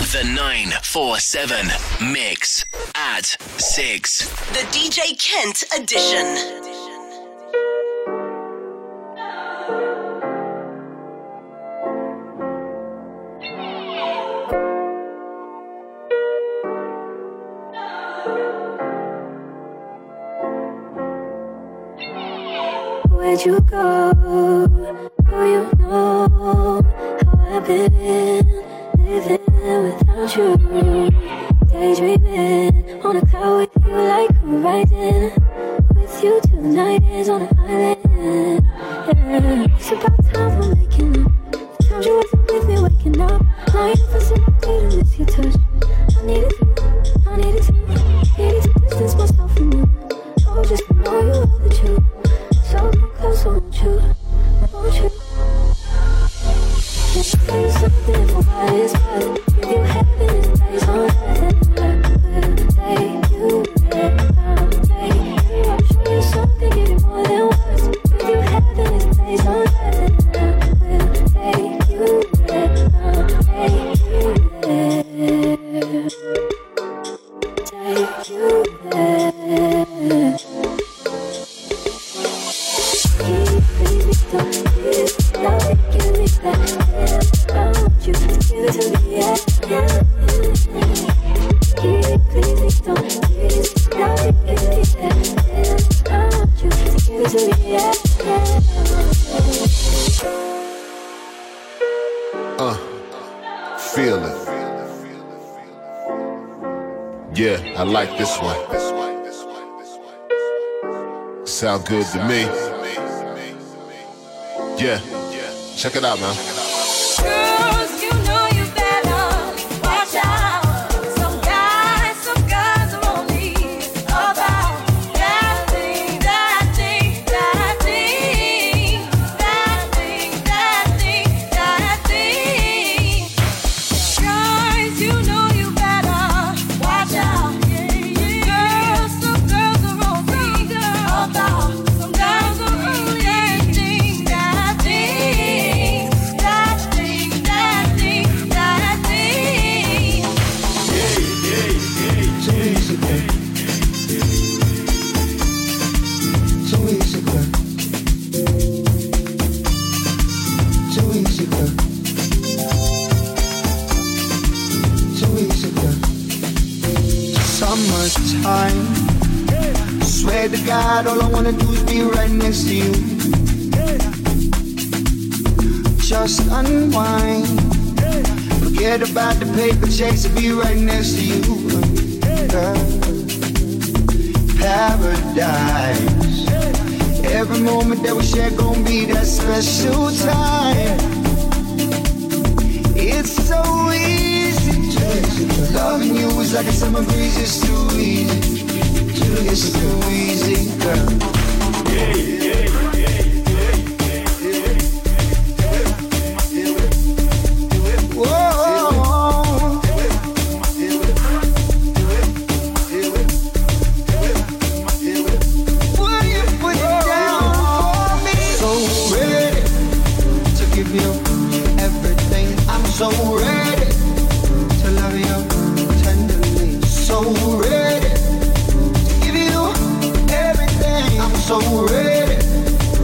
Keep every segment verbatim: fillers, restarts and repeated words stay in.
The nine four seven Mix at six. The D J Kent edition. Where'd you go? Oh, you know how I've been living without you. Daydreaming on a cloud with you like horizon. With you tonight is on an island. Yeah. It's about time we're making up. The times you wasn't with me waking up. Now you for some way to miss your touch. I needed you, I needed you. Needed to distance myself from you. Oh, just to know you are the truth. So close, won't you, won't you? Can't tell you something for what it's worth. Give you happiness based on that. I will take you there, I'll take you. I'll show you something, give you more than words. Give you happiness based on that. I will take you there, I'll take you there. Take you there. Uh, feel it. Yeah, I like this one. Sound good to me. Yeah, check it out, man. Girls, you know you better watch out. Some guys, some guys are only about that thing, that thing, that thing, that thing, that thing, that thing. Guys, you know you better watch out. Girls, some girls are only about, some guys are only that thing, that thing, that thing, that thing, that thing. Two weeks ago, two weeks ago, two weeks ago. Summertime. Swear to God, all I wanna do is be right next to you. Just unwind. Forget about the paper chase and be right next to you. Girl. Paradise. Every moment that we share gon' be that special time. It's so easy. Loving you is like a summer breeze. It's too easy. It's too easy, girl. Whoa. Will you put it down for me? So ready to give you everything. I'm so ready to love you tenderly. So ready. I'm so ready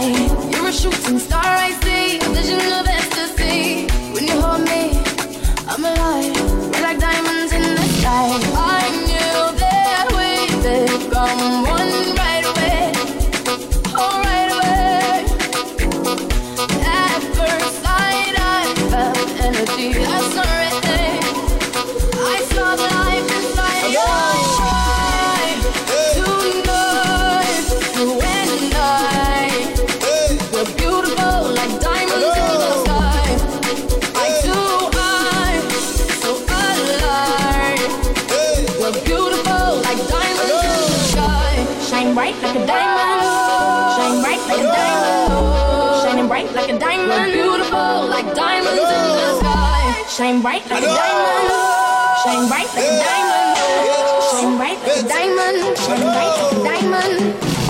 You're a shooting star, I see. A vision of ecstasy. When you hold me, I'm alive. We're like diamonds in the sky. I knew that we would come one right away. Oh, right away. At first sight, I felt energy. That's already. I saw the life inside your eyes. Tonight, you and I. We're beautiful like diamonds in the sky. Eye to eye, so alive. We're beautiful like diamonds in the sky. Shine bright like a diamond. Shine bright like a diamond. Shining bright like a diamond. We're beautiful like diamonds in the sky. Shine bright like a diamond. Shine bright like a diamond. Shine bright like a diamond. Shine bright like a diamond.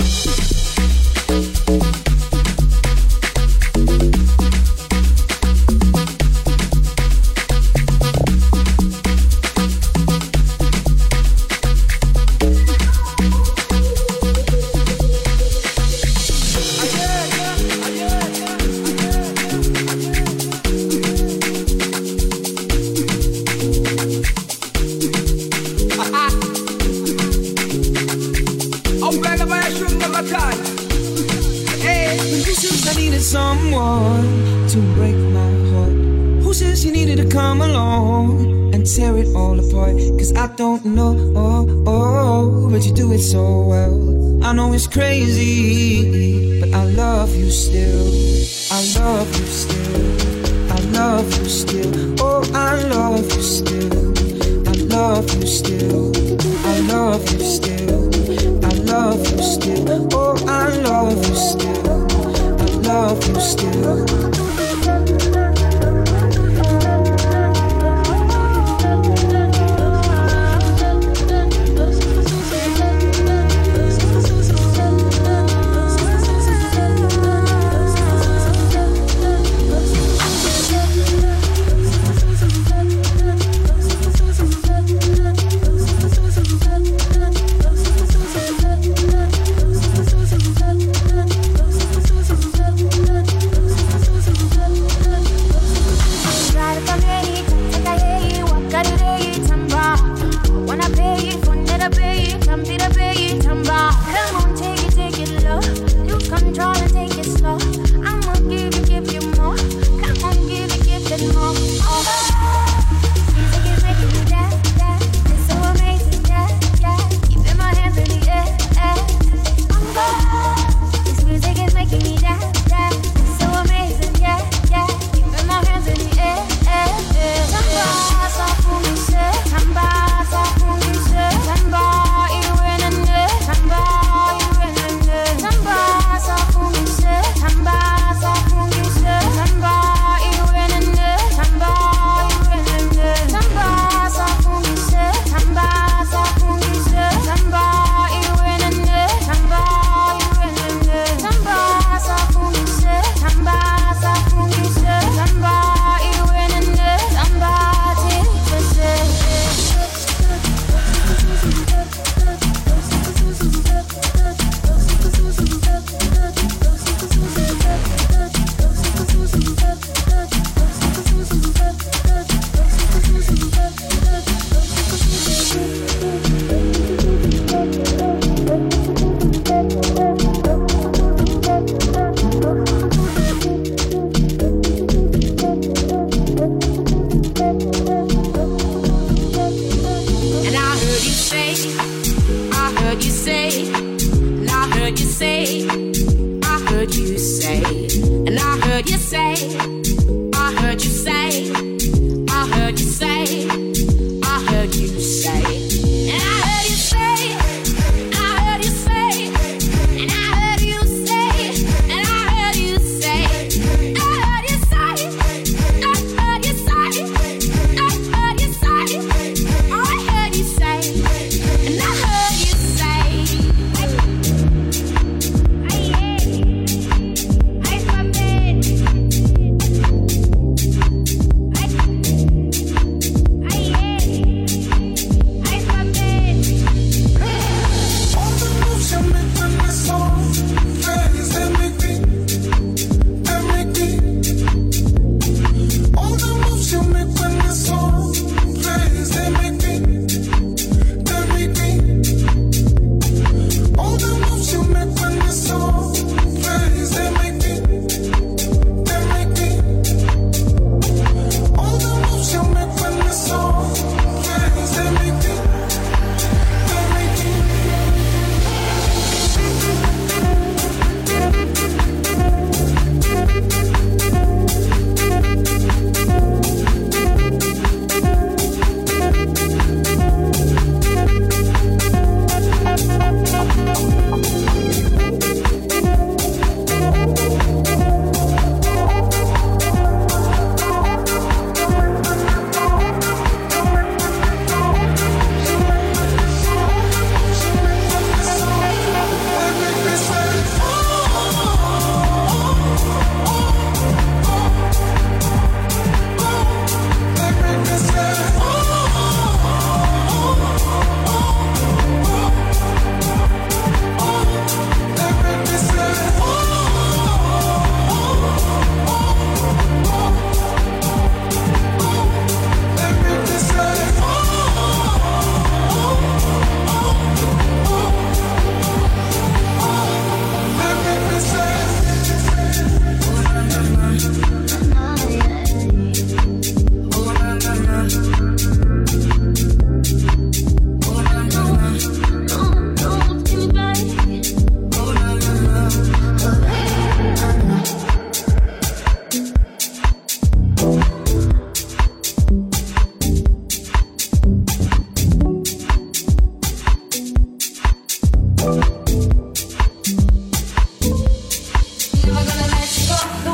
Someone to break my heart. Who says you needed to come along and tear it all apart? Cause I don't know, oh, oh, but you do it so well. I know it's crazy, but I love you still. I love you still. I love you still. Oh, I love you still. I love you still. I love you still. I love you still. Oh, I love you still. Love you still. I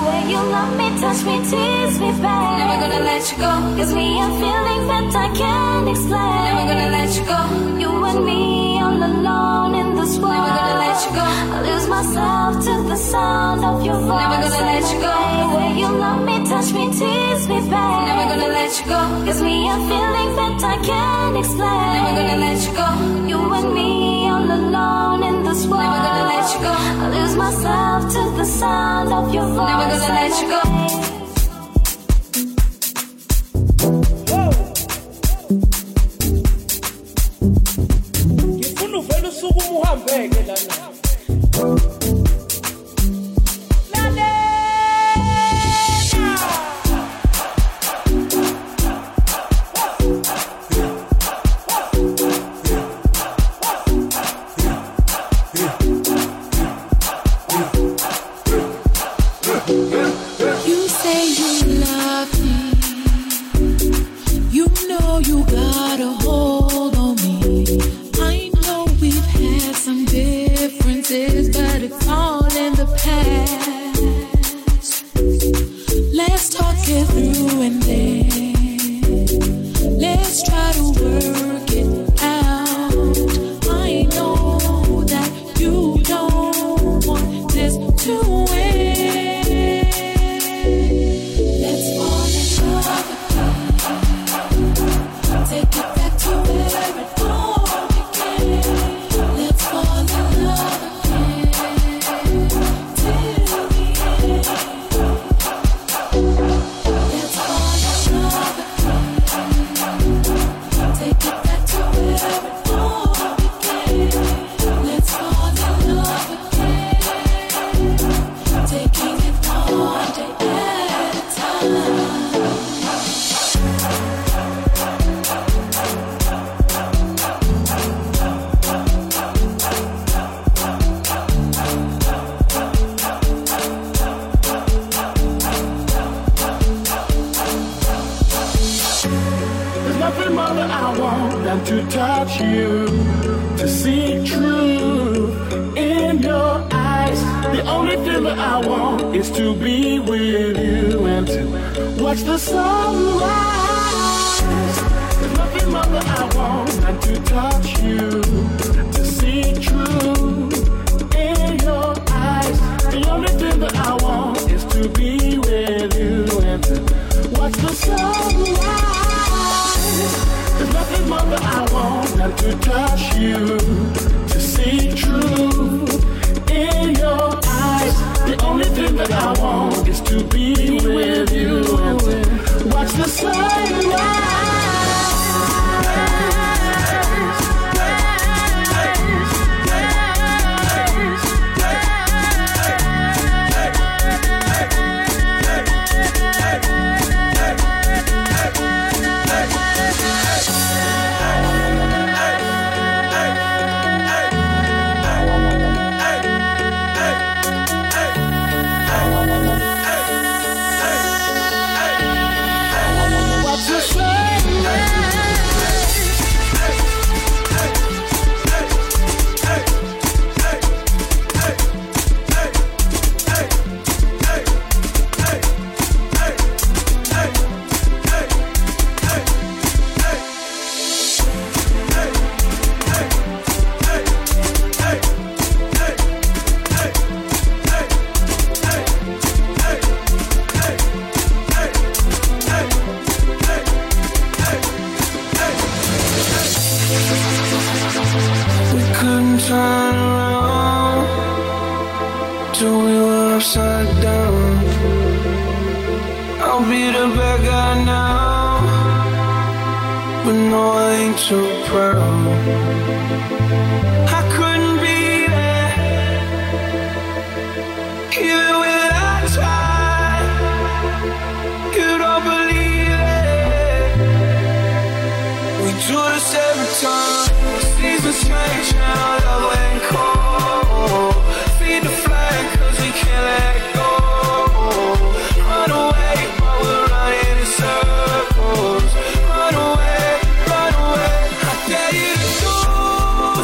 way you love me, touch me, tease me back. Never gonna let you go. Gives me a feeling that I can't explain. Never gonna let you go. You and me all alone in this world. Never gonna let you go. I lose myself to the sound of your voice. Never gonna let you go. The way you love me, touch me, tease me back. Never gonna let you go. Gives me a feeling that I can't explain. Never gonna let you go. You and me all alone in this world. Never gonna let you go. I lose myself to the sound of your voice. Never gonna let you go. Ngifuna uvela usuku uhambeke lana. Run away, run away, I dare you to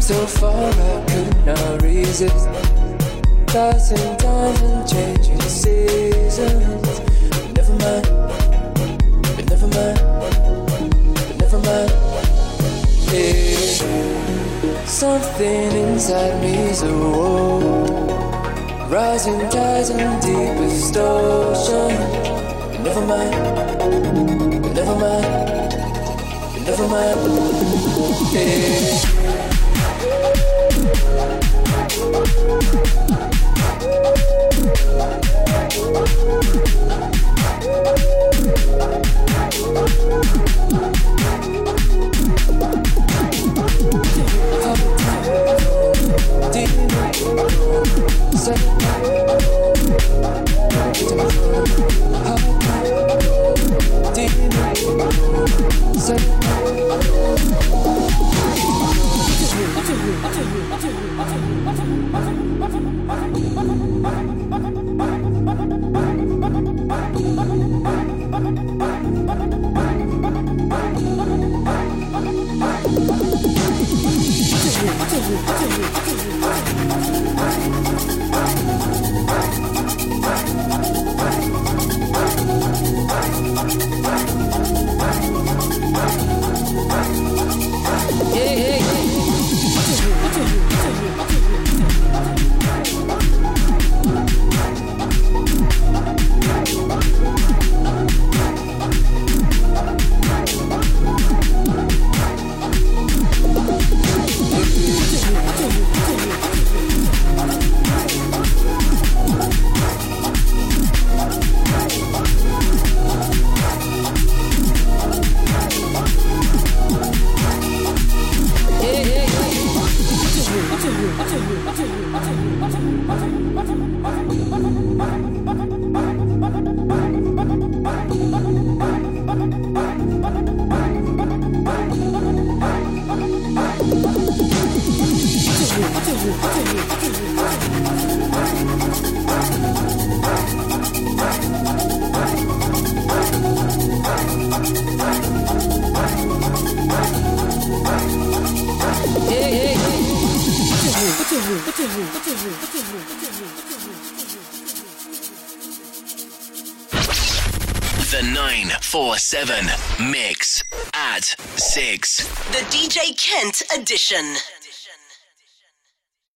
so far I could not resist. Passing times and changing seasons. But never mind, but never mind, but never mind. Yeah. Something inside me's a war. Rising tides and deepest ocean. But never mind, but never mind, but never mind. Yeah. The nine four seven Mix at six. The D J Kent edition.